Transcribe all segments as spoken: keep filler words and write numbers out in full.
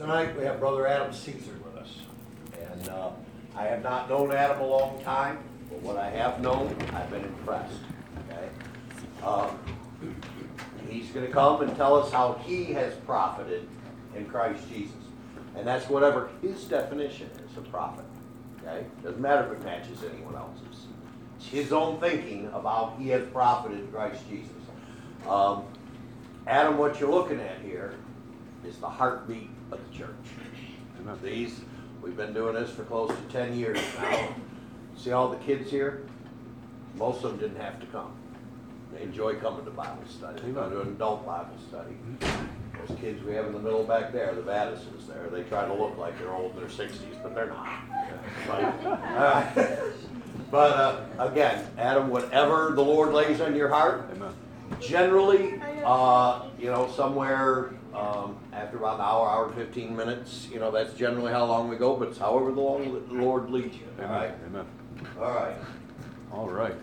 Tonight we have Brother Adam Caesar with us. And uh, I have not known Adam a long time, but what I have known, I've been impressed. Okay? Um, he's going to come and tell us how he has profited in Christ Jesus. And that's whatever his definition is of profit. Okay? Doesn't matter if it matches anyone else's. It's his own thinking of how he has profited in Christ Jesus. Um, Adam, what you're looking at here is the heartbeat of the church. Amen. These, we've been doing this for close to ten years now. See all the kids here? Most of them didn't have to come. They enjoy coming to Bible study. They go to an adult Bible study. Those kids we have in the middle back there, the Vaddisons there, they try to look like they're old in their sixties, but they're not. But, uh, but uh, again, Adam, whatever the Lord lays on your heart, Amen. Generally, uh, you know, somewhere um, after about an hour, hour and fifteen minutes, you know, that's generally how long we go, but it's however the long the Lord leads you. All right? Amen. All right. All right.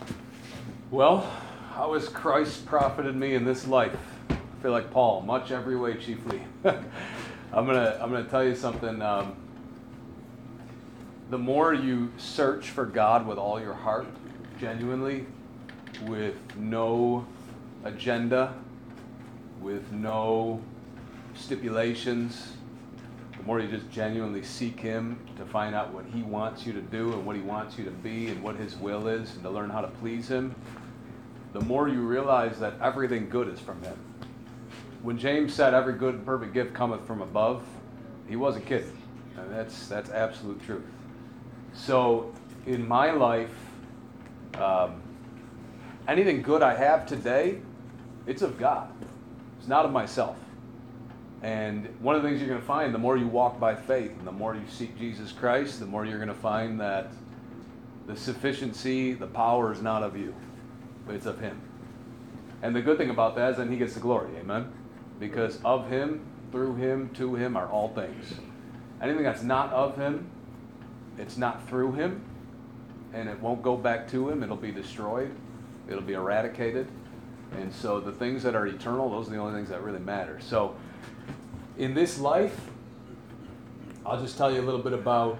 Well, how has Christ profited me in this life? I feel like Paul, much every way chiefly. I'm gonna I'm gonna tell you something. Um, the more you search for God with all your heart, genuinely, with no agenda, with no stipulations, the more you just genuinely seek Him to find out what He wants you to do and what He wants you to be and what His will is and to learn how to please Him, the more you realize that everything good is from Him. When James said every good and perfect gift cometh from above, he wasn't kidding. And that's that's absolute truth. So in my life, um, anything good I have today, it's of God. It's not of myself. And one of the things you're going to find, the more you walk by faith and the more you seek Jesus Christ, the more you're going to find that the sufficiency, the power is not of you, but it's of Him. And the good thing about that is then He gets the glory, amen? Because of Him, through Him, to Him are all things. Anything that's not of Him, it's not through Him, and it won't go back to Him. It'll be destroyed. It'll be eradicated. And so the things that are eternal, those are the only things that really matter. So in this life, I'll just tell you a little bit about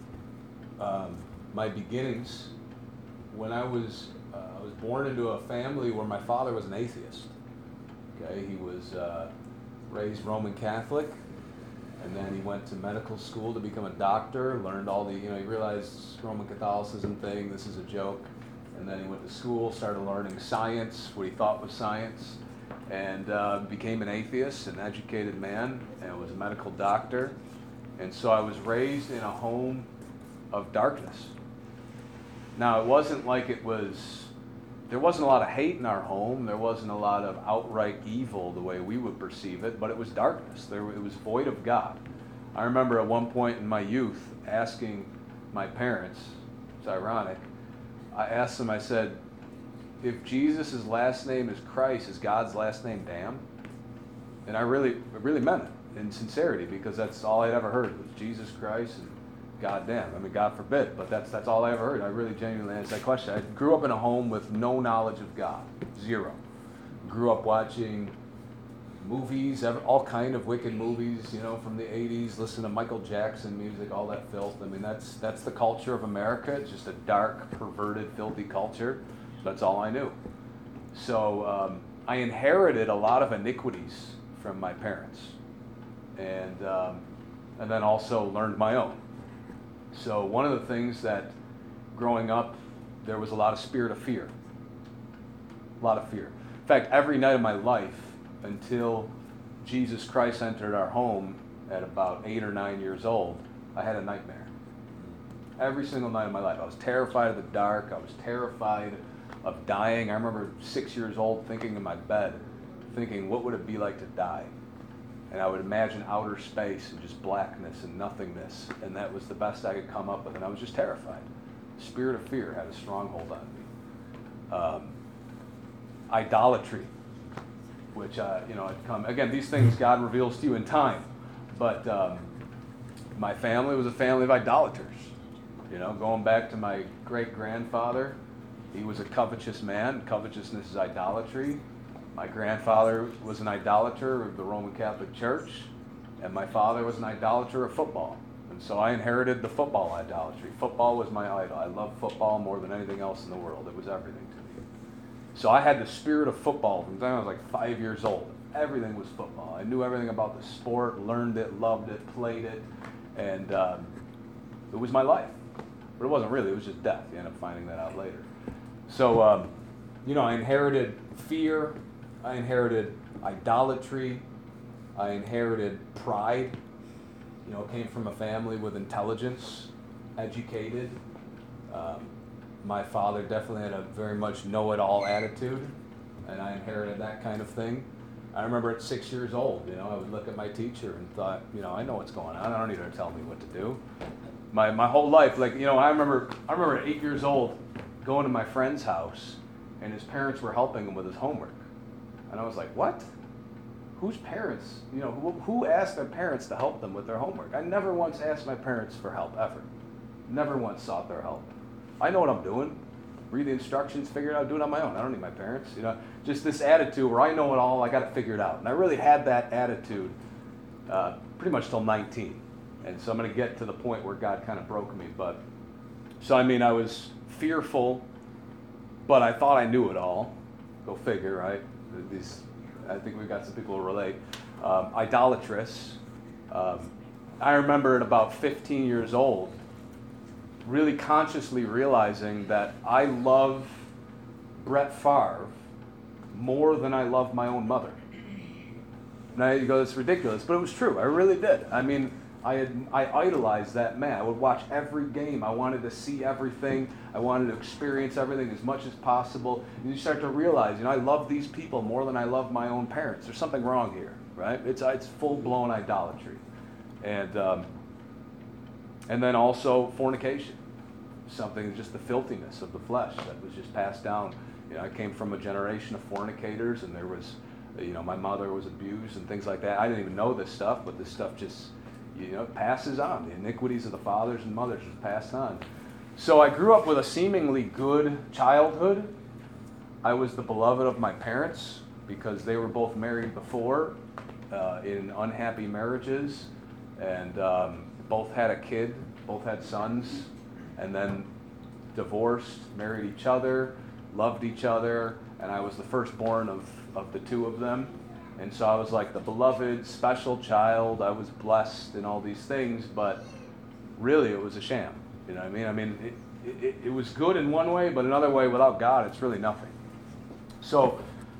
um, my beginnings. When I was uh, I was born into a family where my father was an atheist. Okay, he was uh, raised Roman Catholic, and then he went to medical school to become a doctor. Learned all the, you know, he realized Roman Catholicism thing. This is a joke. And then he went to school, started learning science, what he thought was science, and uh, became an atheist, an educated man, and was a medical doctor. And so I was raised in a home of darkness. Now, it wasn't like it was, there wasn't a lot of hate in our home. There wasn't a lot of outright evil the way we would perceive it, but it was darkness. There, it was void of God. I remember at one point in my youth asking my parents, it's ironic, I asked them, I said, if Jesus' last name is Christ, is God's last name damn? And I really I really meant it in sincerity, because that's all I'd ever heard was Jesus Christ and God damn. I mean, God forbid, but that's that's all I ever heard. I really genuinely asked that question. I grew up in a home with no knowledge of God, zero. Grew up watching movies, all kind of wicked movies, you know, from the eighties, listen to Michael Jackson music, all that filth. I mean, that's that's the culture of America. It's just a dark, perverted, filthy culture. That's all I knew. So um, I inherited a lot of iniquities from my parents, and um, and then also learned my own. So one of the things that growing up, there was a lot of spirit of fear. A lot of fear. In fact, every night of my life, until Jesus Christ entered our home at about eight or nine years old, I had a nightmare. Every single night of my life. I was terrified of the dark. I was terrified of dying. I remember six years old thinking in my bed, thinking, what would it be like to die? And I would imagine outer space and just blackness and nothingness. And that was the best I could come up with. And I was just terrified. The spirit of fear had a stronghold on me. Um, idolatry. Which, uh, you know, had come, again, these things God reveals to you in time. But um, my family was a family of idolaters. You know, going back to my great-grandfather, he was a covetous man. Covetousness is idolatry. My grandfather was an idolater of the Roman Catholic Church. And my father was an idolater of football. And so I inherited the football idolatry. Football was my idol. I loved football more than anything else in the world. It was everything to me. So I had the spirit of football from the time I was like five years old. Everything was football. I knew everything about the sport, learned it, loved it, played it, and um, it was my life. But it wasn't really. It was just death. You end up finding that out later. So, um, you know, I inherited fear. I inherited idolatry. I inherited pride. You know, came from a family with intelligence, educated. Um, my father definitely had a very much know-it-all attitude, and I inherited that kind of thing. I remember at six years old, you know, I would look at my teacher and thought, you know, I know what's going on. I don't need her to tell me what to do. My my whole life, like, you know, I remember I remember at eight years old going to my friend's house, and his parents were helping him with his homework, and I was like, what? Whose parents? You know, who, who asked their parents to help them with their homework? I never once asked my parents for help ever. Never once sought their help. I know what I'm doing. Read the instructions, figure it out, do it on my own. I don't need my parents. You know, just this attitude where I know it all, I got to figure it out. And I really had that attitude uh, pretty much till nineteen. And so I'm going to get to the point where God kind of broke me. But so I mean, I was fearful, but I thought I knew it all. Go figure, right? These, I think we've got some people who relate. Um, idolatrous. Um, I remember at about fifteen years old, really consciously realizing that I love Brett Favre more than I love my own mother. And I, you go, it's ridiculous, but it was true. I really did. I mean, I had, I idolized that man. I would watch every game. I wanted to see everything. I wanted to experience everything as much as possible. And you start to realize, you know, I love these people more than I love my own parents. There's something wrong here, right? It's it's full-blown idolatry. And um, and then also fornication, something, just the filthiness of the flesh that was just passed down. You know, I came from a generation of fornicators, and there was, you know, my mother was abused and things like that. I didn't even know this stuff, but this stuff just, you know, passes on. The iniquities of the fathers and mothers was passed on. So I grew up with a seemingly good childhood. I was the beloved of my parents because they were both married before uh, in unhappy marriages, and um, both had a kid, both had sons, and then divorced, married each other, loved each other, and I was the firstborn of, of the two of them. And so I was like the beloved, special child. I was blessed in all these things, but really it was a sham. You know what I mean? I mean, it, it, it was good in one way, but another way, without God, it's really nothing. So,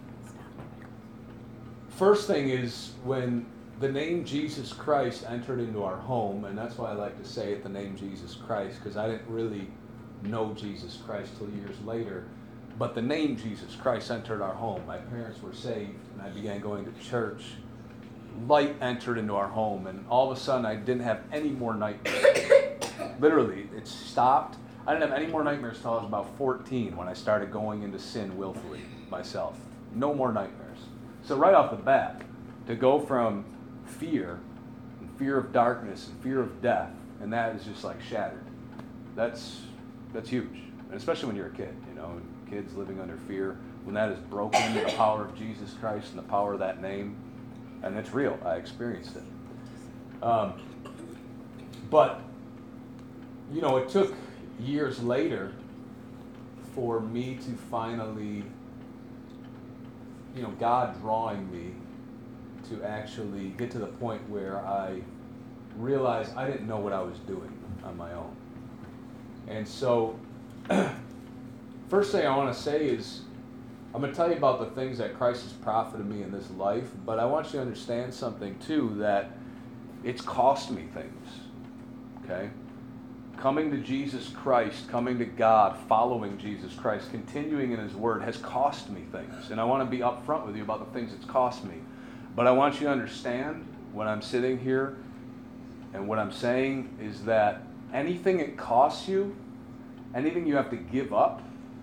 first thing is when the name Jesus Christ entered into our home, and that's why I like to say it, the name Jesus Christ, because I didn't really know Jesus Christ till years later. But the name Jesus Christ entered our home. My parents were saved, and I began going to church. Light entered into our home, and all of a sudden I didn't have any more nightmares. Literally, it stopped. I didn't have any more nightmares until I was about fourteen, when I started going into sin willfully myself. No more nightmares. So right off the bat, to go from fear, and fear of darkness, and fear of death, and that is just like shattered. That's that's huge, and especially when you're a kid, you know, kids living under fear. When that is broken, the power of Jesus Christ and the power of that name, and it's real. I experienced it. Um, but you know, it took years later for me to finally, you know, God drawing me to actually get to the point where I realized I didn't know what I was doing on my own. And so, first thing I want to say is, I'm going to tell you about the things that Christ has profited me in this life, but I want you to understand something too, that it's cost me things, okay? Coming to Jesus Christ, coming to God, following Jesus Christ, continuing in His Word has cost me things. And I want to be upfront with you about the things it's cost me. But I want you to understand, when I'm sitting here and what I'm saying is that anything it costs you, anything you have to give up,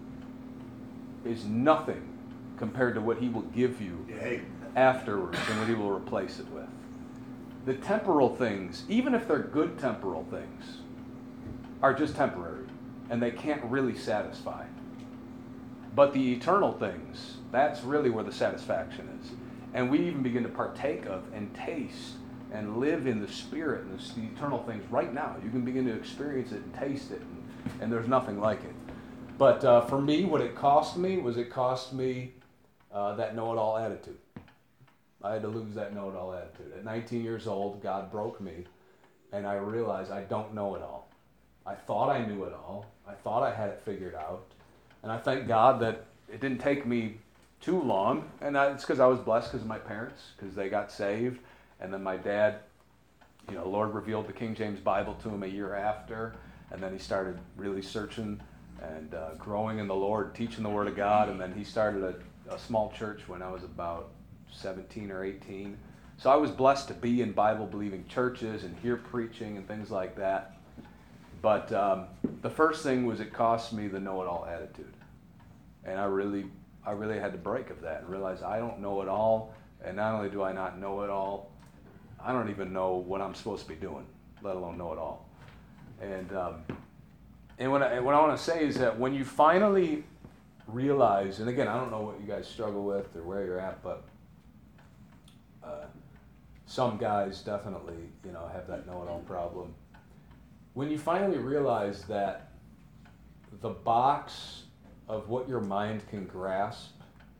is nothing compared to what He will give you afterwards and what He will replace it with. The temporal things, even if they're good temporal things, are just temporary, and they can't really satisfy. But the eternal things, that's really where the satisfaction is. And we even begin to partake of and taste and live in the Spirit and the eternal things right now. You can begin to experience it and taste it, and, and there's nothing like it. But uh, for me, what it cost me was it cost me uh, that know-it-all attitude. I had to lose that know-it-all attitude. At nineteen years old, God broke me, and I realized I don't know it all. I thought I knew it all. I thought I had it figured out. And I thank God that it didn't take me too long, and I, it's because I was blessed because of my parents, because they got saved, and then my dad, you know, the Lord revealed the King James Bible to him a year after, and then he started really searching and uh, growing in the Lord, teaching the Word of God, and then he started a, a small church when I was about seventeen or eighteen. So I was blessed to be in Bible-believing churches and hear preaching and things like that. But um, the first thing was it cost me the know-it-all attitude. And I really, I really had to break of that and realize I don't know it all. And not only do I not know it all, I don't even know what I'm supposed to be doing, let alone know it all. And um, and what I, what I want to say is that when you finally realize, and again, I don't know what you guys struggle with or where you're at, but uh, some guys definitely, you know, have that know-it-all problem. When you finally realize that the box of what your mind can grasp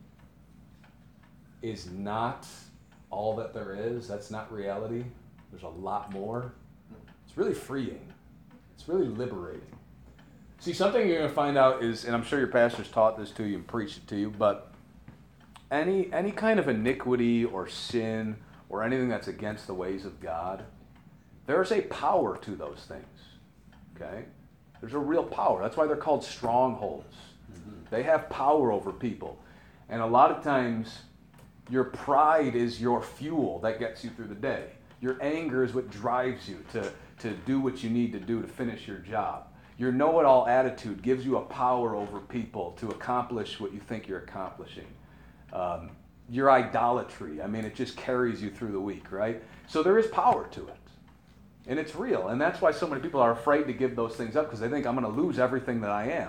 is not all that there is, that's not reality, there's a lot more, it's really freeing. It's really liberating. See, something you're going to find out is, and I'm sure your pastor's taught this to you and preached it to you, but any any kind of iniquity or sin or anything that's against the ways of God, there's a power to those things. Okay? There's a real power. That's why they're called strongholds. Mm-hmm. They have power over people. And a lot of times, your pride is your fuel that gets you through the day. Your anger is what drives you to, to do what you need to do to finish your job. Your know-it-all attitude gives you a power over people to accomplish what you think you're accomplishing. Um, your idolatry, I mean, it just carries you through the week, right? So there is power to it. And it's real. And that's why so many people are afraid to give those things up, because they think, I'm going to lose everything that I am.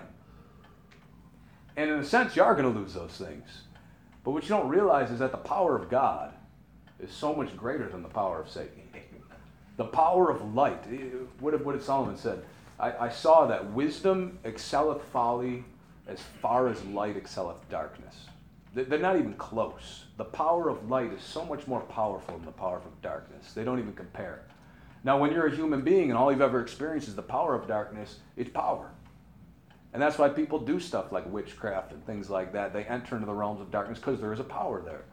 And in a sense, you are going to lose those things. But what you don't realize is that the power of God is so much greater than the power of Satan. The power of light. What did, what did Solomon said? I, I saw that wisdom excelleth folly as far as light excelleth darkness. They're not even close. The power of light is so much more powerful than the power of darkness. They don't even compare. Now, when you're a human being and all you've ever experienced is the power of darkness, it's power. And that's why people do stuff like witchcraft and things like that. They enter into the realms of darkness because there is a power there.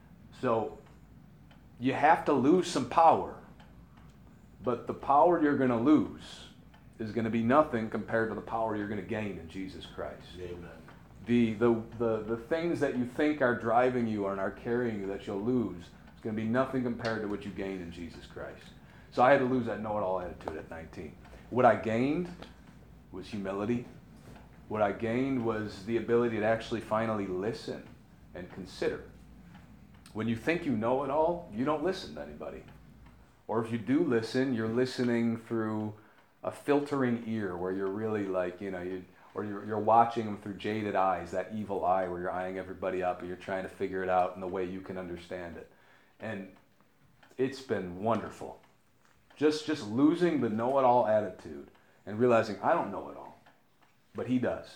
So you have to lose some power. But the power you're going to lose is going to be nothing compared to the power you're going to gain in Jesus Christ. Amen. The, the, the, the things that you think are driving you and are carrying you that you'll lose, it's going to be nothing compared to what you gained in Jesus Christ. So I had to lose that know-it-all attitude at nineteen. What I gained was humility. What I gained was the ability to actually finally listen and consider. When you think you know it all, you don't listen to anybody. Or if you do listen, you're listening through a filtering ear where you're really like, you know, you, or you're, you're watching them through jaded eyes, that evil eye where you're eyeing everybody up and you're trying to figure it out in the way you can understand it. And it's been wonderful. Just, just losing the know-it-all attitude and realizing I don't know it all, but he does.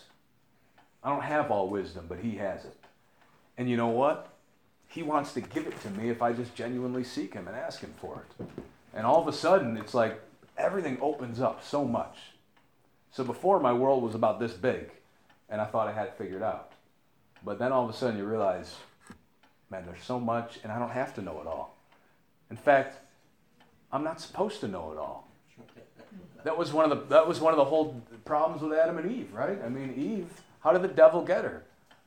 I don't have all wisdom, but he has it. And you know what? He wants to give it to me if I just genuinely seek him and ask him for it. And all of a sudden, it's like everything opens up so much. So before, my world was about this big, and I thought I had it figured out. But then all of a sudden you realize, man, there's so much, and I don't have to know it all. In fact, I'm not supposed to know it all. That was one of the that was one of the whole problems with Adam and Eve, right? I mean, Eve, how did the devil get her?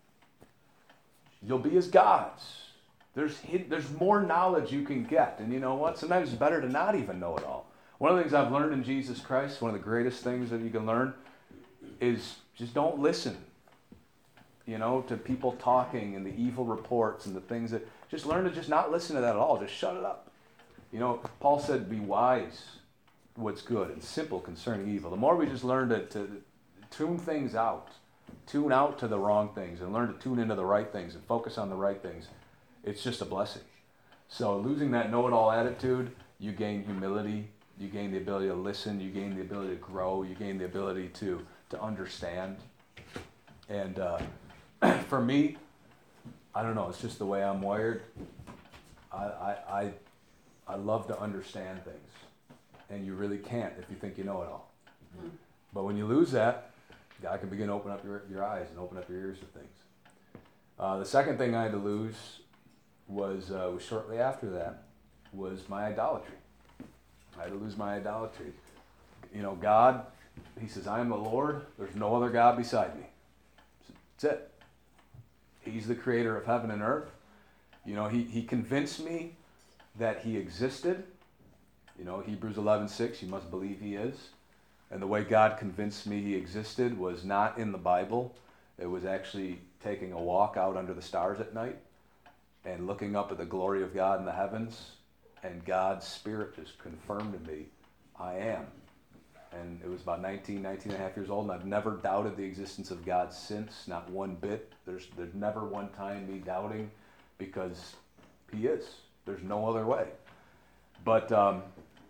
You'll be as gods. There's there's more knowledge you can get, and you know what? Sometimes it's better to not even know it all. One of the things I've learned in Jesus Christ, one of the greatest things that you can learn, is just don't listen. You know, to people talking and the evil reports and the things that. Just learn to just not listen to that at all. Just shut it up. You know, Paul said, "Be wise, what's good, and simple concerning evil." The more we just learn to, to tune things out, tune out to the wrong things, and learn to tune into the right things and focus on the right things, it's just a blessing. So losing that know-it-all attitude, you gain humility, you gain the ability to listen, you gain the ability to grow, you gain the ability to, to understand. And uh, for me, I don't know, it's just the way I'm wired. I, I, I, I love to understand things. And you really can't if you think you know it all. Mm-hmm. But when you lose that, God can begin to open up your, your eyes and open up your ears to things. Uh, the second thing I had to lose was, uh, was shortly after that, was my idolatry. I had to lose my idolatry. You know, God, he says, I am the Lord. There's no other God beside me. That's it. He's the creator of heaven and earth. You know, he, he convinced me that he existed. You know, Hebrews eleven six, you must believe he is. And the way God convinced me he existed was not in the Bible. It was actually taking a walk out under the stars at night and looking up at the glory of God in the heavens. And God's Spirit just confirmed to me, I am. And it was about nineteen, nineteen and a half years old, and I've never doubted the existence of God since, not one bit. There's, there's never one time me doubting, because he is. There's no other way. But, um,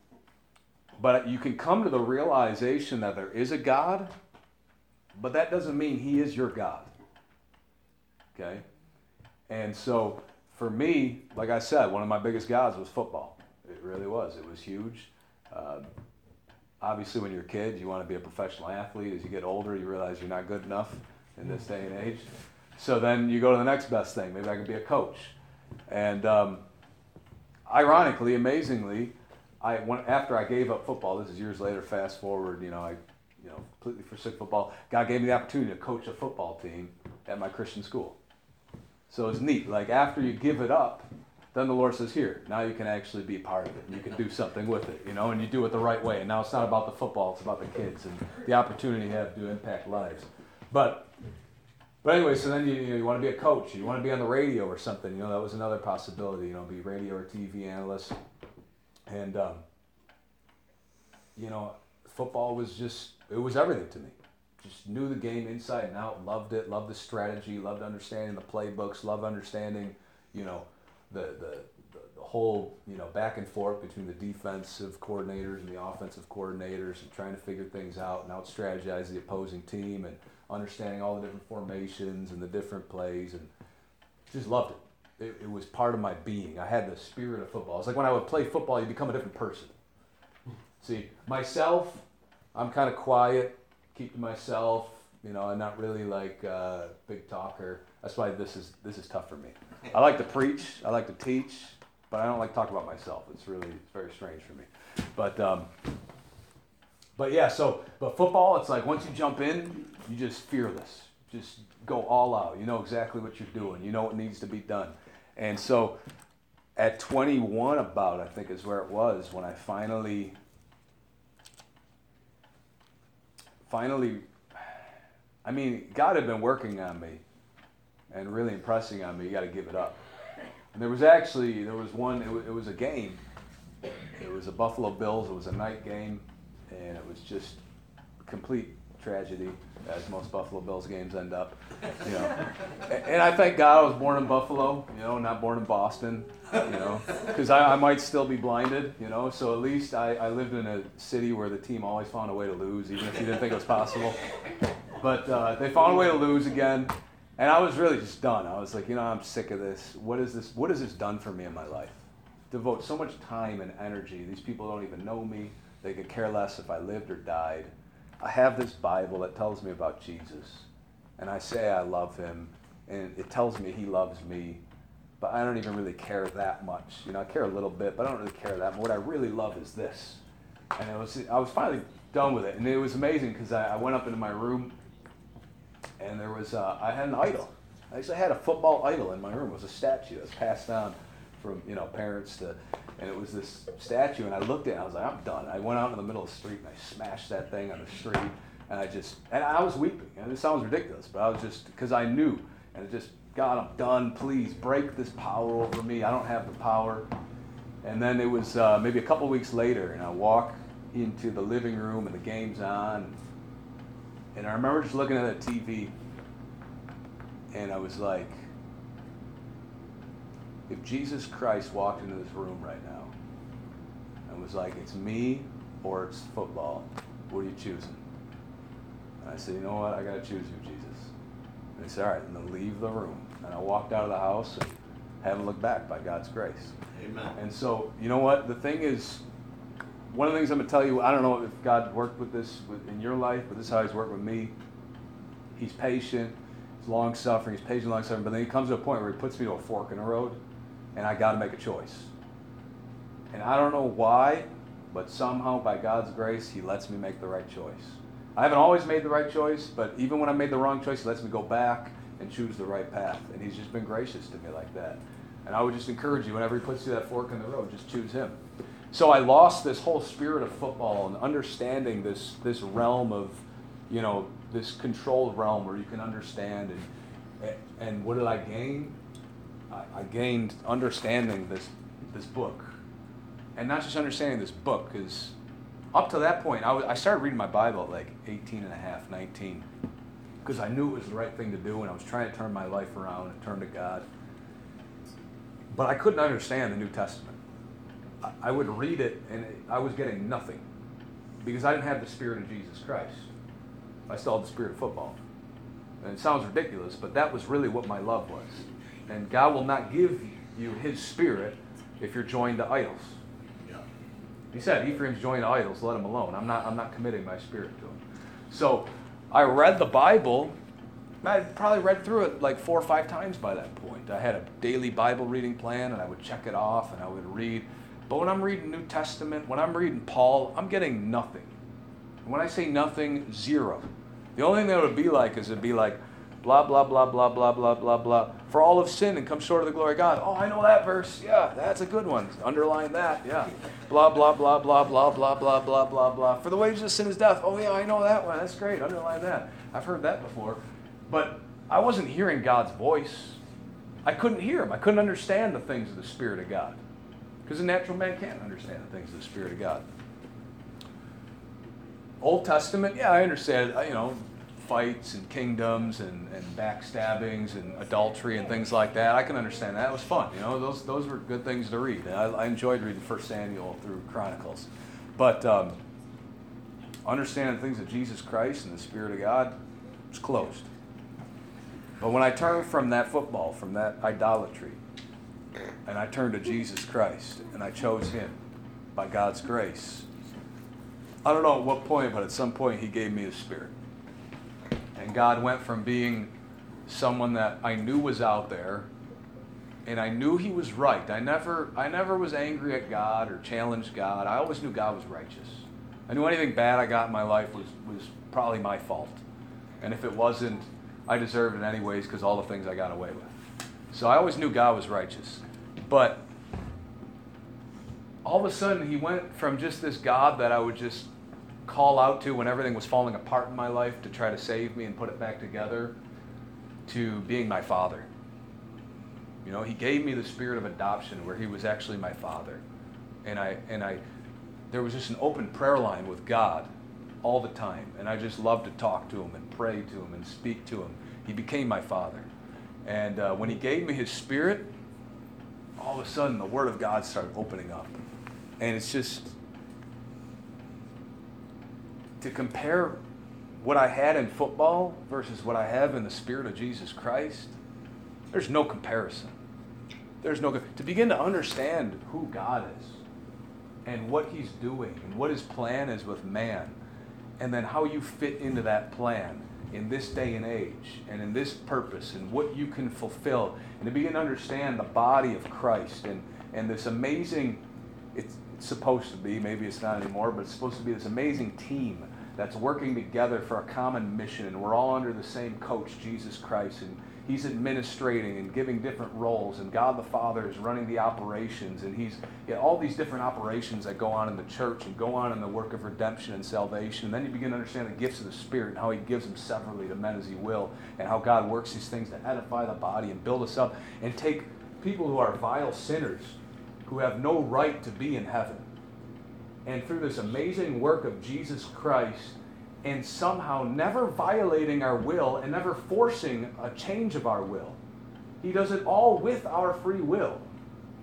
but you can come to the realization that there is a God, but that doesn't mean he is your God. Okay? And so, for me, like I said, one of my biggest gods was football. It really was. It was huge. Uh, obviously, when you're a kid, you want to be a professional athlete. As you get older, you realize you're not good enough in this day and age. So then you go to the next best thing. Maybe I can be a coach. And um, ironically, amazingly, I went, after I gave up football, this is years later, fast forward, you know, I you know, completely forsook football. God gave me the opportunity to coach a football team at my Christian school. So it's neat. Like, after you give it up, then the Lord says, here, now you can actually be part of it. And you can do something with it, you know, and you do it the right way. And now it's not about the football, it's about the kids and the opportunity you have to impact lives. But but anyway, so then you, you know, you want to be a coach. You want to be on the radio or something. You know, that was another possibility, you know, be radio or T V analyst. And, um, you know, football was just, it was everything to me. Just knew the game inside and out, loved it, loved the strategy, loved understanding the playbooks, loved understanding, you know, the, the, the, the whole, you know, back and forth between the defensive coordinators and the offensive coordinators and trying to figure things out and out-strategize the opposing team and understanding all the different formations and the different plays, and just loved it. It, it was part of my being. I had the spirit of football. It's like when I would play football, you become a different person. See, myself, I'm kind of quiet, keep to myself, you know, I'm not really like a big talker. That's why this is this is tough for me. I like to preach, I like to teach, but I don't like to talk about myself. It's really, it's very strange for me. But um, but yeah, so, but football, it's like once you jump in, you just fearless. Just go all out. You know exactly what you're doing. You know what needs to be done. And so at twenty-one about, I think is where it was, when I finally, finally, I mean, God had been working on me and really impressing on me. You got to give it up. And there was actually, there was one, it was, it was a game. It was a Buffalo Bills. It was a night game. And it was just complete tragedy, as most Buffalo Bills games end up. You know, and I thank God I was born in Buffalo, you know, not born in Boston, you know, because I, I might still be blinded, you know. So at least I, I lived in a city where the team always found a way to lose, even if you didn't think it was possible. But uh, they found a way to lose again, and I was really just done. I was like, you know, I'm sick of this. What is this? What has this done for me in my life? Devote so much time and energy. These people don't even know me. They could care less if I lived or died. I have this Bible that tells me about Jesus, and I say I love him, and it tells me he loves me, but I don't even really care that much. You know, I care a little bit, but I don't really care that much. What I really love is this. And it was, I was finally done with it, and it was amazing because I, I went up into my room, and there was, uh, I had an idol. I actually had a football idol in my room. It was a statue that was passed down from, you know, parents to, and it was this statue, and I looked at it, and I was like, I'm done. I went out in the middle of the street, and I smashed that thing on the street, and I just, and I was weeping, and it sounds ridiculous, but I was just, because I knew, and it just, God, I'm done, please, break this power over me, I don't have the power. And then it was uh, maybe a couple weeks later, and I walk into the living room, and the game's on, and I remember just looking at the T V, and I was like, if Jesus Christ walked into this room right now, and was like, it's me or it's football. What are you choosing? And I said, you know what? I got to choose you, Jesus. And he said, all right, and then leave the room. And I walked out of the house and haven't looked back by God's grace. Amen. And so, you know what? The thing is, one of the things I'm going to tell you, I don't know if God worked with this in your life, but this is how he's worked with me. He's patient, he's long-suffering, he's patient, long-suffering, but then he comes to a point where he puts me to a fork in the road, and I got to make a choice. And I don't know why, but somehow, by God's grace, he lets me make the right choice. I haven't always made the right choice, but even when I made the wrong choice, he lets me go back and choose the right path. And he's just been gracious to me like that. And I would just encourage you, whenever he puts you that fork in the road, just choose him. So I lost this whole spirit of football and understanding this this realm of, you know, this controlled realm where you can understand. And and what did I gain? I, I gained understanding this this book. And not just understanding this book, because up to that point, I, w- I started reading my Bible at like eighteen and a half, nineteen, because I knew it was the right thing to do, and I was trying to turn my life around and turn to God. But I couldn't understand the New Testament. I, I would read it, and it, I was getting nothing, because I didn't have the Spirit of Jesus Christ. I still had the spirit of football. And it sounds ridiculous, but that was really what my love was. And God will not give you his spirit if you're joined to idols. He said, Ephraim's joined to idols, let him alone. I'm not I'm not committing my spirit to him. So I read the Bible. I probably read through it like four or five times by that point. I had a daily Bible reading plan, and I would check it off, and I would read. But when I'm reading New Testament, when I'm reading Paul, I'm getting nothing. And when I say nothing, zero. The only thing that it would be like is it'd be like, blah, blah, blah, blah, blah, blah, blah, blah. For all of sin and come short of the glory of God. Oh, I know that verse. Yeah, that's a good one. Underline that. Yeah. Blah, blah, blah, blah, blah, blah, blah, blah, blah, blah. For the wages of sin is death. Oh, yeah, I know that one. That's great. Underline that. I've heard that before. But I wasn't hearing God's voice. I couldn't hear him. I couldn't understand the things of the Spirit of God. Because a natural man can't understand the things of the Spirit of God. Old Testament, yeah, I understand, you know, fights and kingdoms and, and backstabbings and adultery and things like that. I can understand that. It was fun. You know, those those were good things to read. I, I enjoyed reading First Samuel through Chronicles. But um, understanding the things of Jesus Christ and the Spirit of God, it's closed. But when I turned from that football, from that idolatry, and I turned to Jesus Christ, and I chose him by God's grace, I don't know at what point, but at some point he gave me his Spirit. And God went from being someone that I knew was out there, and I knew he was right. I never I never was angry at God or challenged God. I always knew God was righteous. I knew anything bad I got in my life was, was probably my fault. And if it wasn't, I deserved it anyways because all the things I got away with. So I always knew God was righteous. But all of a sudden, he went from just this God that I would just call out to when everything was falling apart in my life to try to save me and put it back together, to being my father. You know, he gave me the spirit of adoption where he was actually my father. And I and I there was just an open prayer line with God all the time. And I just loved to talk to him and pray to him and speak to him. He became my father. And uh, when he gave me his spirit, all of a sudden the word of God started opening up. And it's just, to compare what I had in football versus what I have in the Spirit of Jesus Christ, there's no comparison. There's no, to begin to understand who God is and what he's doing and what his plan is with man, and then how you fit into that plan in this day and age and in this purpose and what you can fulfill, and to begin to understand the body of Christ and, and this amazing, it's, it's supposed to be, maybe it's not anymore, but it's supposed to be this amazing team that's working together for a common mission, and we're all under the same coach, Jesus Christ, and he's administrating and giving different roles, and God the Father is running the operations, and he's got all these different operations that go on in the church and go on in the work of redemption and salvation. And then you begin to understand the gifts of the Spirit and how he gives them severally to men as he will, and how God works these things to edify the body and build us up and take people who are vile sinners, who have no right to be in heaven, and through this amazing work of Jesus Christ, and somehow never violating our will and never forcing a change of our will. He does it all with our free will.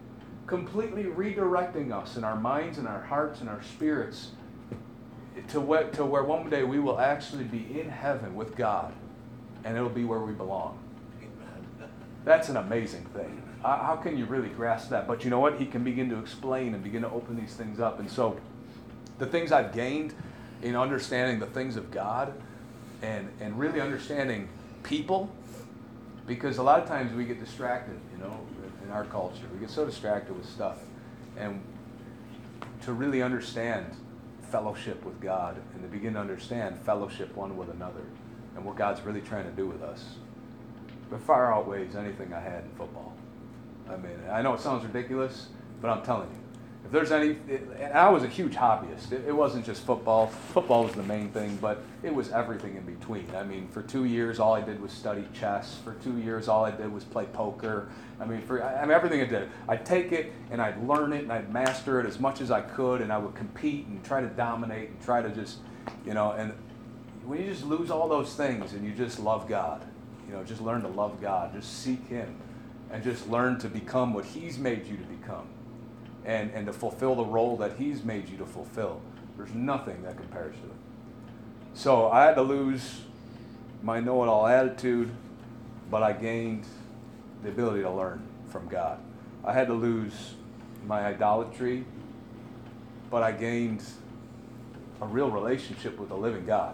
completely redirecting us in our minds and our hearts and our spirits to where, to where one day we will actually be in heaven with God, and it'll be where we belong. Amen. That's an amazing thing. Uh, how can you really grasp that? But you know what? He can begin to explain and begin to open these things up. And so the things I've gained in understanding the things of God and, and really understanding people, because a lot of times we get distracted, you know, in our culture. We get so distracted with stuff. And to really understand fellowship with God and to begin to understand fellowship one with another and what God's really trying to do with us, it far outweighs anything I had in football. I mean, I know it sounds ridiculous, but I'm telling you, if there's any, it, and I was a huge hobbyist. It, it wasn't just football. Football was the main thing, but it was everything in between. I mean, for two years, all I did was study chess. For two years, all I did was play poker. I mean, for I mean, everything I did, I'd take it and I'd learn it and I'd master it as much as I could, and I would compete and try to dominate and try to just, you know, and when you just lose all those things and you just love God, you know, just learn to love God, just seek Him, and just learn to become what He's made you to become. And, and to fulfill the role that He's made you to fulfill. There's nothing that compares to it. So I had to lose my know-it-all attitude, but I gained the ability to learn from God. I had to lose my idolatry, but I gained a real relationship with the living God.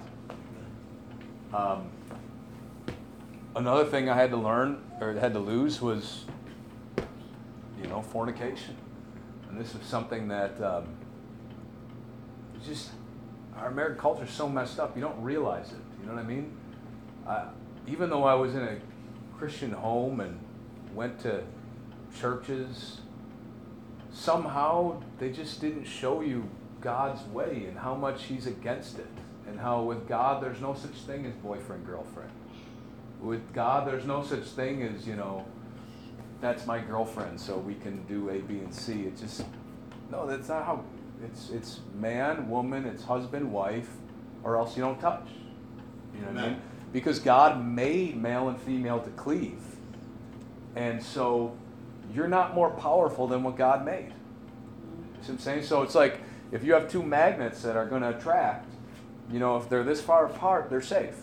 Um, another thing I had to learn, or had to lose, was, you know, fornication. And this is something that um, just, our American culture is so messed up, you don't realize it. You know what I mean? Uh, even though I was in a Christian home and went to churches, somehow they just didn't show you God's way and how much He's against it. And how with God there's no such thing as boyfriend, girlfriend. With God there's no such thing as, you know, that's my girlfriend, so we can do A, B, and C. It's just, no, that's not how, it's it's man, woman, it's husband, wife, or else you don't touch. You know what I mean? Because God made male and female to cleave. And so you're not more powerful than what God made. You see what I'm saying? So it's like, if you have two magnets that are going to attract, you know, if they're this far apart, they're safe.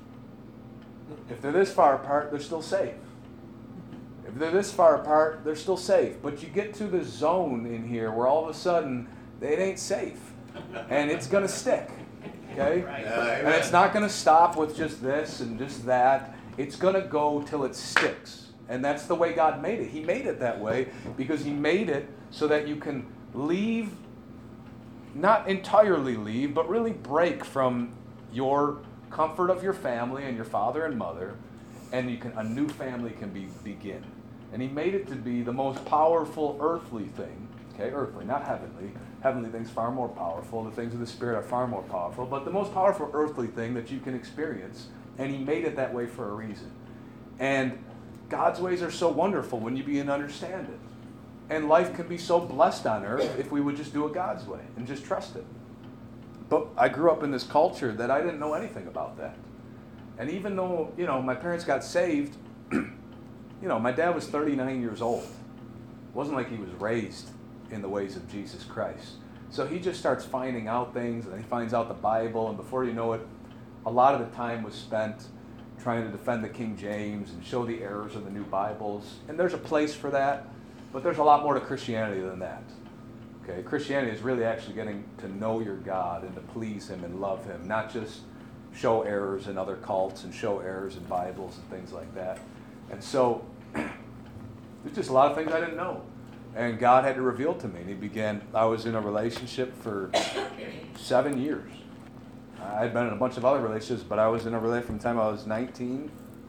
If they're this far apart, they're still safe. If they're this far apart, they're still safe. But you get to the zone in here where all of a sudden, it ain't safe. And it's going to stick. Okay? Right. And it's not going to stop with just this and just that. It's going to go till it sticks. And that's the way God made it. He made it that way because He made it so that you can leave, not entirely leave, but really break from your comfort of your family and your father and mother, and you can a new family can be begin. And He made it to be the most powerful earthly thing. Okay, earthly, not heavenly. Heavenly things far more powerful. The things of the Spirit are far more powerful. But the most powerful earthly thing that you can experience, and He made it that way for a reason. And God's ways are so wonderful when you begin to understand it. And life can be so blessed on earth if we would just do it God's way and just trust it. But I grew up in this culture that I didn't know anything about that. And even though, you know, my parents got saved, you know, my dad was thirty-nine years old. It wasn't like he was raised in the ways of Jesus Christ. So he just starts finding out things, and then he finds out the Bible, and before you know it, a lot of the time was spent trying to defend the King James and show the errors of the new Bibles. And there's a place for that, but there's a lot more to Christianity than that. Okay, Christianity is really actually getting to know your God and to please Him and love Him, not just show errors in other cults and show errors in Bibles and things like that. And so there's just a lot of things I didn't know. And God had to reveal to me. And He began, I was in a relationship for seven years. I had been in a bunch of other relationships, but I was in a relationship from the time I was nineteen,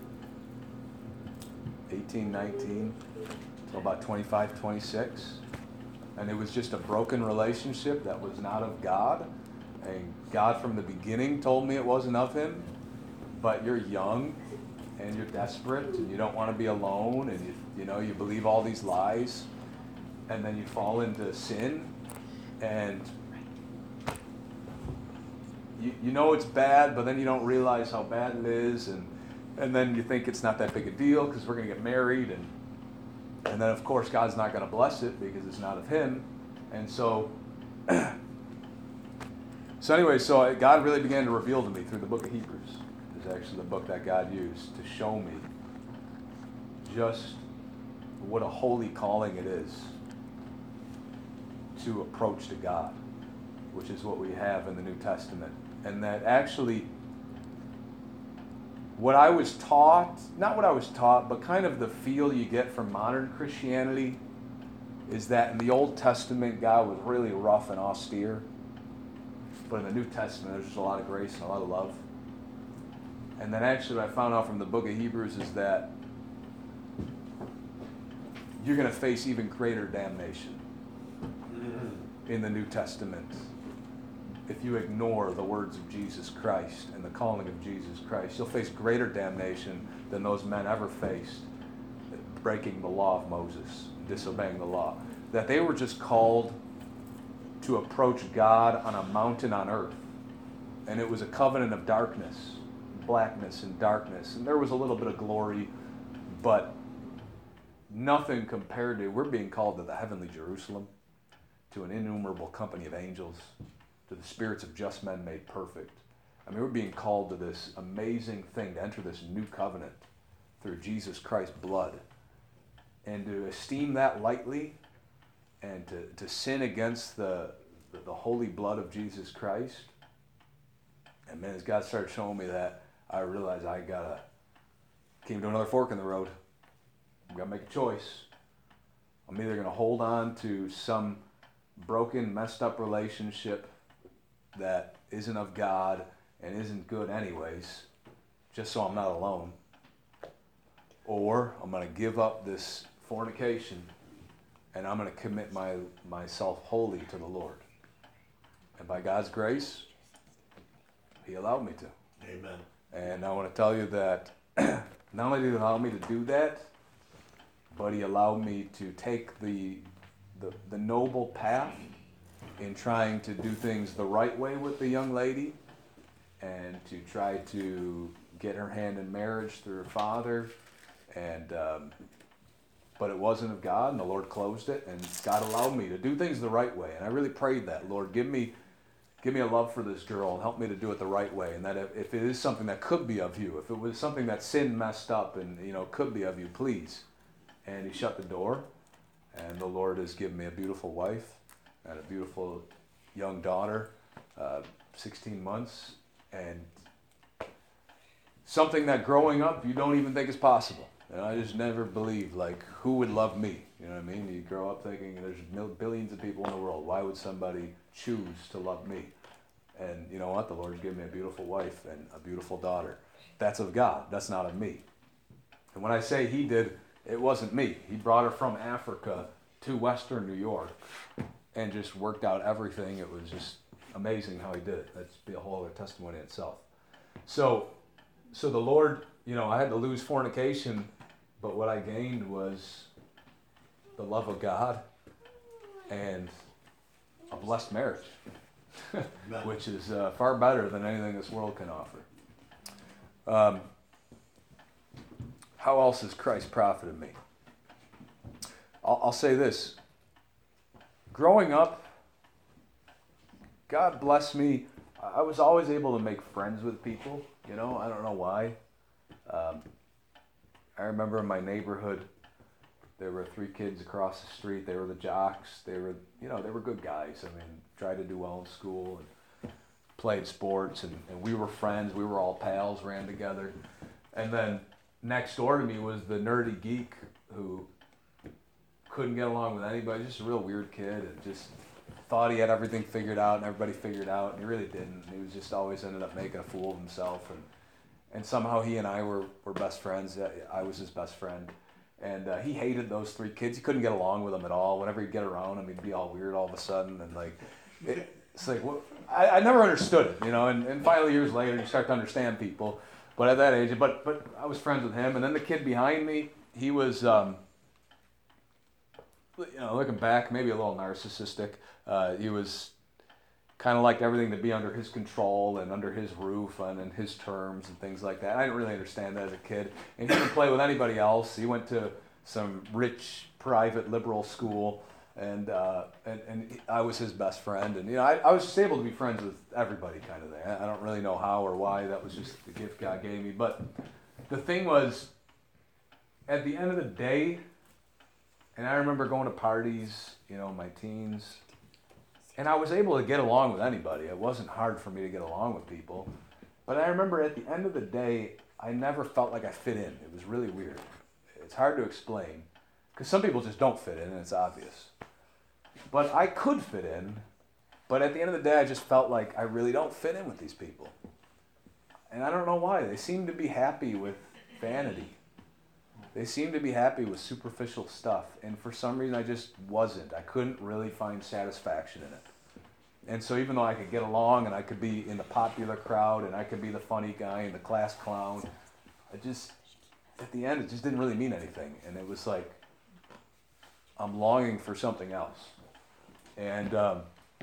eighteen, nineteen, till about twenty-five, twenty-six. And it was just a broken relationship that was not of God. And God from the beginning told me it wasn't of Him. But you're young and you're desperate and you don't want to be alone, and you you know you believe all these lies, and then you fall into sin, and you you know it's bad, but then you don't realize how bad it is, and and then you think it's not that big a deal because we're going to get married, and and then, of course, God's not going to bless it because it's not of him. And so, so anyway, so God really began to reveal to me through the book of Hebrews. It's actually the book that God used to show me just what a holy calling it is to approach to God, which is what we have in the New Testament. And that actually, what I was taught, not what I was taught, but kind of the feel you get from modern Christianity is that in the Old Testament, God was really rough and austere. But in the New Testament, there's just a lot of grace and a lot of love. And then actually what I found out from the book of Hebrews is that you're going to face even greater damnation in the New Testament if you ignore the words of Jesus Christ and the calling of Jesus Christ. You'll face greater damnation than those men ever faced breaking the law of Moses, disobeying the law. That they were just called to approach God on a mountain on earth. And it was a covenant of darkness, blackness and darkness. And there was a little bit of glory, but nothing compared to, we're being called to the heavenly Jerusalem, to an innumerable company of angels, to the spirits of just men made perfect. I mean, we're being called to this amazing thing, to enter this new covenant through Jesus Christ's blood. And to esteem that lightly and to, to sin against the, the, the holy blood of Jesus Christ. And man, as God started showing me that, I realized I gotta, came to another fork in the road. I've got to make a choice. I'm either going to hold on to some broken, messed up relationship that isn't of God and isn't good anyways, just so I'm not alone. Or I'm going to give up this fornication and I'm going to commit my myself wholly to the Lord. And by God's grace, he allowed me to. Amen. And I want to tell you that not only did he allow me to do that, but he allowed me to take the, the the noble path in trying to do things the right way with the young lady and to try to get her hand in marriage through her father. And um, but it wasn't of God, and the Lord closed it, and God allowed me to do things the right way. And I really prayed that, Lord, give me give me a love for this girl and help me to do it the right way. And that if, if it is something that could be of you, if it was something that sin messed up and, you know, could be of you, please. And he shut the door, and the Lord has given me a beautiful wife and a beautiful young daughter, uh, sixteen months, and something that growing up you don't even think is possible. And I just never believed, like, who would love me? You know what I mean? You grow up thinking there's mil- billions of people in the world. Why would somebody choose to love me? And you know what? The Lord's given me a beautiful wife and a beautiful daughter. That's of God. That's not of me. And when I say he did, it wasn't me. He brought her from Africa to Western New York and just worked out everything. It was just amazing how he did it. That's be a whole other testimony in itself. So, so the Lord, you know, I had to lose fornication, but what I gained was the love of God and a blessed marriage, which is uh, far better than anything this world can offer. Um, how else has Christ profited me? I'll, I'll say this. Growing up, God blessed me. I was always able to make friends with people, you know, I don't know why. Um, I remember in my neighborhood, there were three kids across the street. They were the jocks. They were, you know, they were good guys. I mean, tried to do well in school and played sports, and, and we were friends. We were all pals, ran together. And then next door to me was the nerdy geek who couldn't get along with anybody, just a real weird kid, and just thought he had everything figured out and everybody figured out, and he really didn't. He was just always ended up making a fool of himself, and and somehow he and I were, were best friends. I was his best friend, and uh, he hated those three kids. He couldn't get along with them at all. Whenever he'd get around them, he'd be all weird all of a sudden, and like it, it's like well, I, I never understood it, you know. And, and finally, years later, you start to understand people. But at that age, but but I was friends with him, and then the kid behind me, he was. Um, You know, looking back, maybe a little narcissistic. Uh, he was kind of liked everything to be under his control and under his roof and in his terms and things like that. I didn't really understand that as a kid. And he didn't play with anybody else. He went to some rich private liberal school, and uh, and and I was his best friend, and you know I, I was just able to be friends with everybody kind of there. I don't really know how or why. That was just the gift God gave me. But the thing was, at the end of the day, and I remember going to parties, you know, my teens, and I was able to get along with anybody. It wasn't hard for me to get along with people. But I remember at the end of the day, I never felt like I fit in. It was really weird. It's hard to explain, because some people just don't fit in, and it's obvious. But I could fit in, but at the end of the day, I just felt like I really don't fit in with these people. And I don't know why. They seem to be happy with vanity. They seem to be happy with superficial stuff. And for some reason, I just wasn't. I couldn't really find satisfaction in it. And so even though I could get along and I could be in the popular crowd and I could be the funny guy and the class clown, I just, at the end, it just didn't really mean anything. And it was like, I'm longing for something else. And um,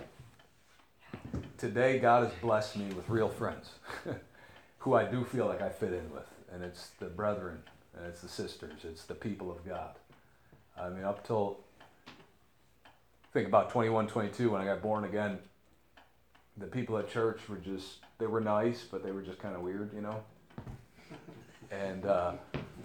today, God has blessed me with real friends who I do feel like I fit in with. And it's the brethren, and it's the sisters, it's the people of God. I mean, up till, I think about twenty-one, twenty-two, when I got born again, the people at church were just, they were nice, but they were just kind of weird, you know? And uh,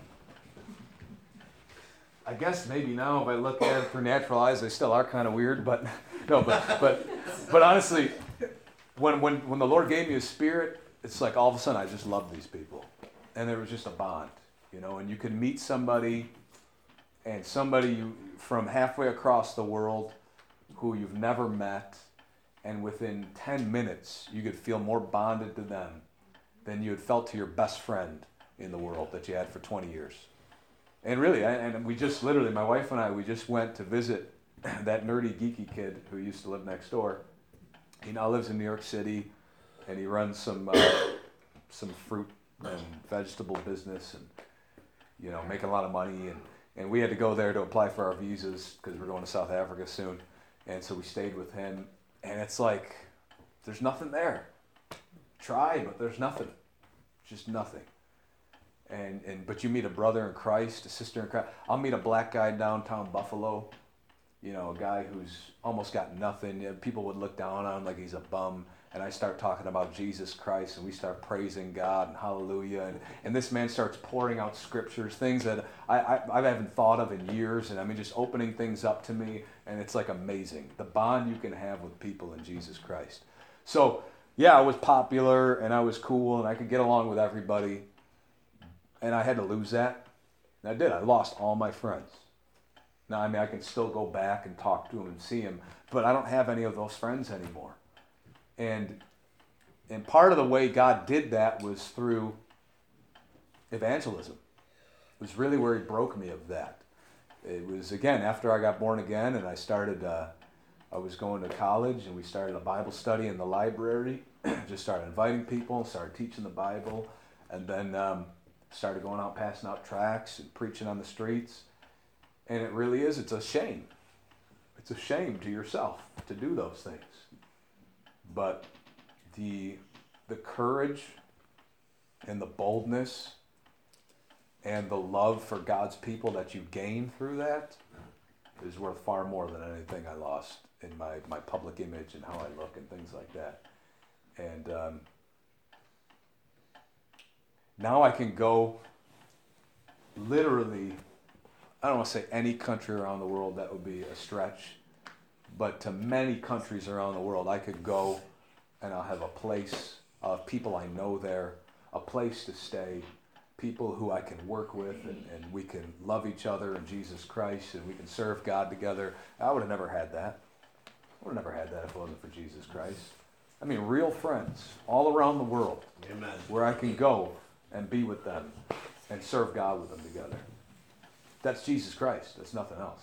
I guess maybe now if I look at it through natural eyes, they still are kind of weird, but no, but but but honestly, when when when the Lord gave me His Spirit, it's like all of a sudden I just loved these people, and there was just a bond, you know. And you could meet somebody, and somebody you, from halfway across the world, who you've never met, and within ten minutes you could feel more bonded to them than you had felt to your best friend in the world that you had for twenty years. And really, I, and we just literally, my wife and I, we just went to visit that nerdy, geeky kid who used to live next door. He now lives in New York City, and he runs some uh, some fruit and vegetable business, and you know, making a lot of money. And, and we had to go there to apply for our visas because we're going to South Africa soon. And so we stayed with him, and it's like there's nothing there. Try, but there's nothing, just nothing. And and but you meet a brother in Christ, a sister in Christ. I'll meet a black guy downtown Buffalo, you know, a guy who's almost got nothing. You know, people would look down on him like he's a bum. And I start talking about Jesus Christ, and we start praising God and hallelujah. And, and this man starts pouring out scriptures, things that I, I, I haven't thought of in years. And I mean, just opening things up to me. And it's like amazing, the bond you can have with people in Jesus Christ. So, yeah, I was popular, and I was cool, and I could get along with everybody. And I had to lose that. And I did. I lost all my friends. Now, I mean, I can still go back and talk to them and see them, but I don't have any of those friends anymore. And and part of the way God did that was through evangelism. It was really where He broke me of that. It was, again, after I got born again and I started, uh, I was going to college and we started a Bible study in the library. Just started inviting people and started teaching the Bible. And then um, started going out passing out tracts and preaching on the streets. And it really is, it's a shame. It's a shame to yourself to do those things. But the the courage and the boldness and the love for God's people that you gain through that is worth far more than anything I lost in my, my public image and how I look and things like that. And um, now I can go literally, I don't want to say any country around the world, that would be a stretch. But to many countries around the world, I could go and I'll have a place of people I know there, a place to stay, people who I can work with, and, and we can love each other in Jesus Christ, and we can serve God together. I would have never had that. I would have never had that if it wasn't for Jesus Christ. I mean, real friends all around the world. Amen. Where I can go and be with them and serve God with them together. That's Jesus Christ. That's nothing else.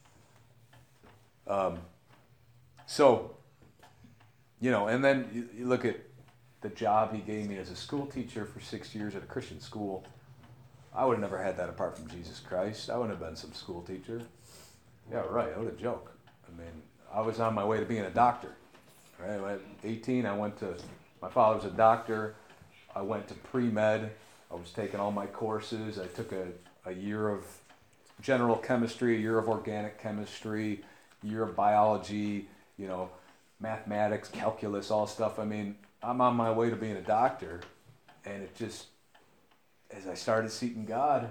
Um, so, you know, and then you, you look at the job He gave me as a school teacher for six years at a Christian school. I would have never had that apart from Jesus Christ. I wouldn't have been some school teacher. Yeah, right. What a joke. I mean, I was on my way to being a doctor. Right? At eighteen, I went to, my father was a doctor. I went to pre-med. I was taking all my courses. I took a, a year of general chemistry, a year of organic chemistry, a year of biology, you know, mathematics, calculus, all stuff. I mean, I'm on my way to being a doctor, and it just, as I started seeking God,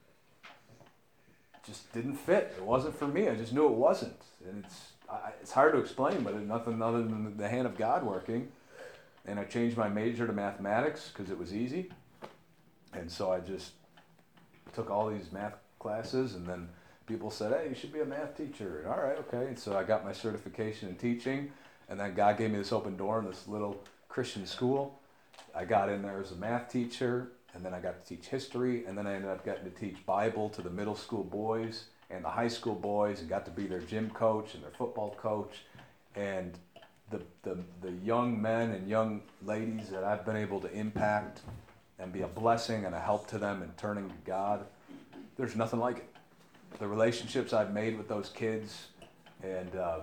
it just didn't fit. It wasn't for me. I just knew it wasn't. And it's I, it's hard to explain, but it's nothing other than the hand of God working. And I changed my major to mathematics because it was easy. And so I just took all these math classes, and then people said, hey, you should be a math teacher. And all right, okay. And so I got my certification in teaching, and then God gave me this open door in this little Christian school. I got in there as a math teacher, and then I got to teach history, and then I ended up getting to teach Bible to the middle school boys and the high school boys, and got to be their gym coach and their football coach. And the, the, the young men and young ladies that I've been able to impact and be a blessing and a help to them in turning to God, there's nothing like it. The relationships I've made with those kids, and um,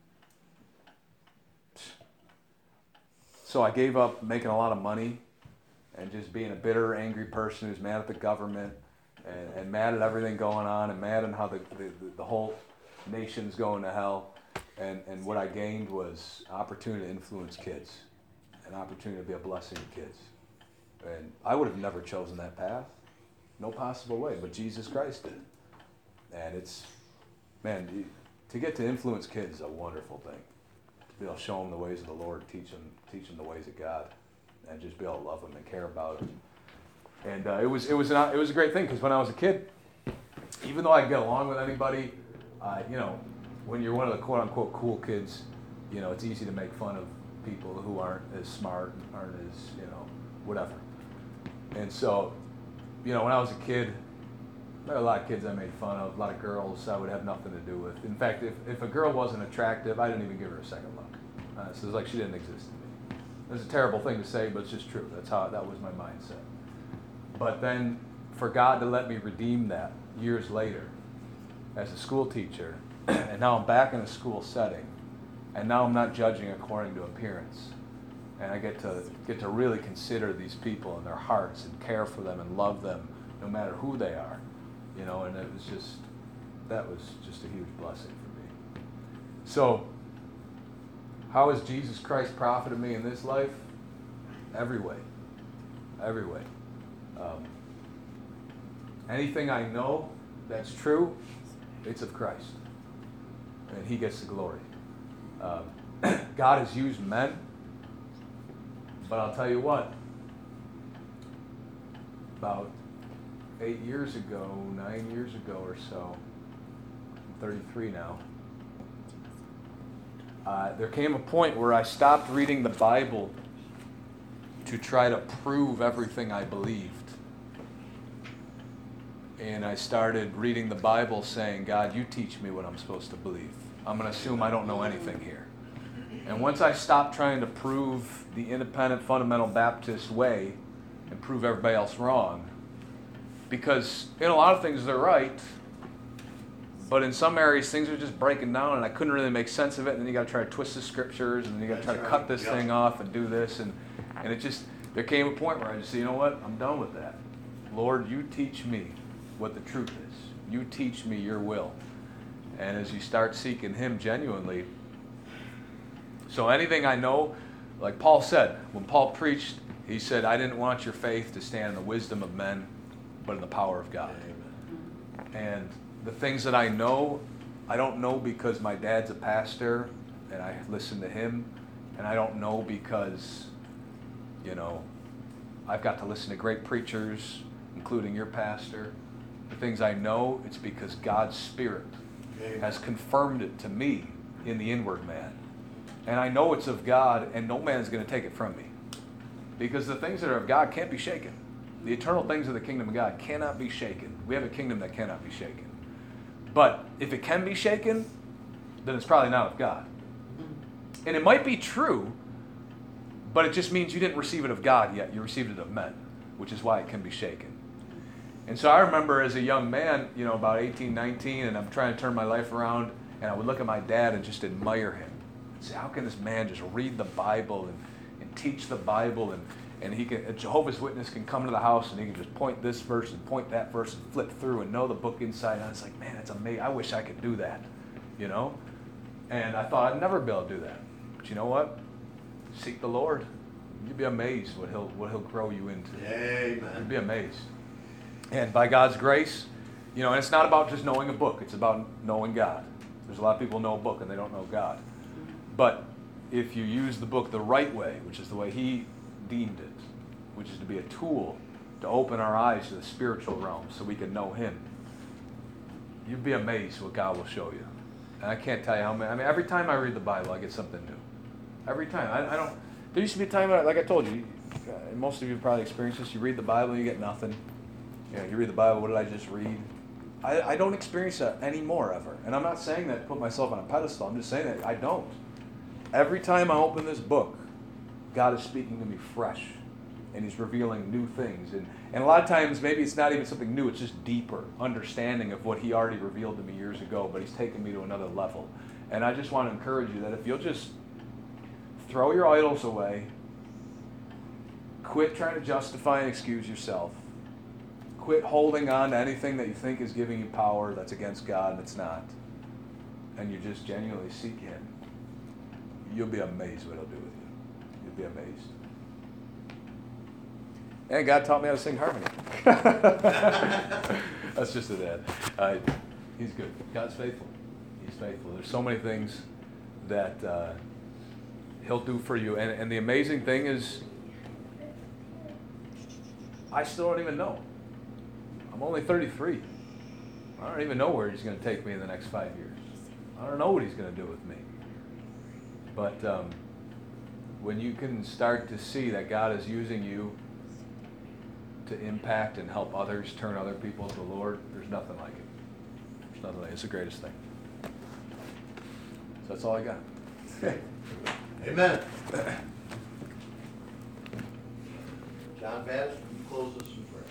so I gave up making a lot of money and just being a bitter, angry person who's mad at the government and, and mad at everything going on and mad at how the, the, the whole nation's going to hell. And, and what I gained was opportunity to influence kids, an opportunity to be a blessing to kids. And I would have never chosen that path. No possible way, but Jesus Christ did. And it's, man, you, to get to influence kids is a wonderful thing. To be able to show them the ways of the Lord, teach them, teach them the ways of God, and just be able to love them and care about them. And uh, it was it was an, it was a great thing, because when I was a kid, even though I could get along with anybody, uh, you know, when you're one of the quote unquote cool kids, you know, it's easy to make fun of people who aren't as smart, aren't as, you know, whatever. And so, you know, when I was a kid, there were a lot of kids I made fun of, a lot of girls I would have nothing to do with. In fact, if, if a girl wasn't attractive, I didn't even give her a second look. Uh, so it was like she didn't exist to me. It's a terrible thing to say, but it's just true. That's how, that was my mindset. But then for God to let me redeem that years later as a school teacher, and now I'm back in a school setting, and now I'm not judging according to appearance. And I get to get to really consider these people and their hearts and care for them and love them no matter who they are. You know, and it was just, that was just a huge blessing for me. So, how has Jesus Christ profited me in this life? Every way. Every way. Um, anything I know that's true, it's of Christ. And he gets the glory. Um, God has used men, but I'll tell you what, about eight years ago, nine years ago or so, I'm thirty-three now, uh, there came a point where I stopped reading the Bible to try to prove everything I believed. And I started reading the Bible saying, God, you teach me what I'm supposed to believe. I'm going to assume I don't know anything here. And once I stopped trying to prove the independent fundamental Baptist way and prove everybody else wrong, because in a lot of things they're right, but in some areas things are just breaking down and I couldn't really make sense of it, and then you got to try to twist the scriptures, and then you got to try to cut this Yep. thing off and do this, and, and it just, there came a point where I just said, you know what, I'm done with that. Lord, you teach me what the truth is. You teach me your will. And as you start seeking him genuinely, so anything I know, like Paul said, when Paul preached, he said, I didn't want your faith to stand in the wisdom of men, but in the power of God. Amen. And the things that I know, I don't know because my dad's a pastor and I listen to him, and I don't know because, you know, I've got to listen to great preachers, including your pastor. The things I know, it's because God's Spirit Amen. Has confirmed it to me in the inward man. And I know it's of God, and no man's going to take it from me. Because the things that are of God can't be shaken. The eternal things of the kingdom of God cannot be shaken. We have a kingdom that cannot be shaken. But if it can be shaken, then it's probably not of God. And it might be true, but it just means you didn't receive it of God yet. You received it of men, which is why it can be shaken. And so I remember as a young man, you know, about eighteen, nineteen, and I'm trying to turn my life around, and I would look at my dad and just admire him. Say, how can this man just read the Bible and, and teach the Bible and, And he can, a Jehovah's Witness can come to the house and he can just point this verse and point that verse and flip through and know the book inside out. It's like, man, it's amazing. I wish I could do that, you know? And I thought I'd never be able to do that. But you know what? Seek the Lord. You'd be amazed what he'll what he'll grow you into. Amen. You'd be amazed. And by God's grace, you know, and it's not about just knowing a book. It's about knowing God. There's a lot of people who know a book and they don't know God. But if you use the book the right way, which is the way he deemed it, which is to be a tool to open our eyes to the spiritual realm so we can know him, you'd be amazed what God will show you. And I can't tell you how many, I mean, every time I read the Bible, I get something new. Every time. I, I don't, there used to be a time, like I told you, and most of you have probably experienced this, you read the Bible, you get nothing. You know, you read the Bible, what did I just read? I, I don't experience that anymore, ever. And I'm not saying that to put myself on a pedestal. I'm just saying that I don't. Every time I open this book, God is speaking to me fresh. And he's revealing new things. And, and a lot of times, maybe it's not even something new. It's just deeper understanding of what he already revealed to me years ago. But he's taken me to another level. And I just want to encourage you that if you'll just throw your idols away, quit trying to justify and excuse yourself, quit holding on to anything that you think is giving you power that's against God and it's not, and you just genuinely seek him, you'll be amazed what he'll do with you. You'll be amazed. And God taught me how to sing harmony. That's just a dad. Uh, he's good. God's faithful. He's faithful. There's so many things that uh, he'll do for you. And, and the amazing thing is, I still don't even know. I'm only thirty-three. I don't even know where he's going to take me in the next five years. I don't know what he's going to do with me. But um, when you can start to see that God is using you to impact and help others, turn other people to the Lord, there's nothing like it. There's nothing like it. It's the greatest thing. So that's all I got. Amen. John Bass, you close us in prayer.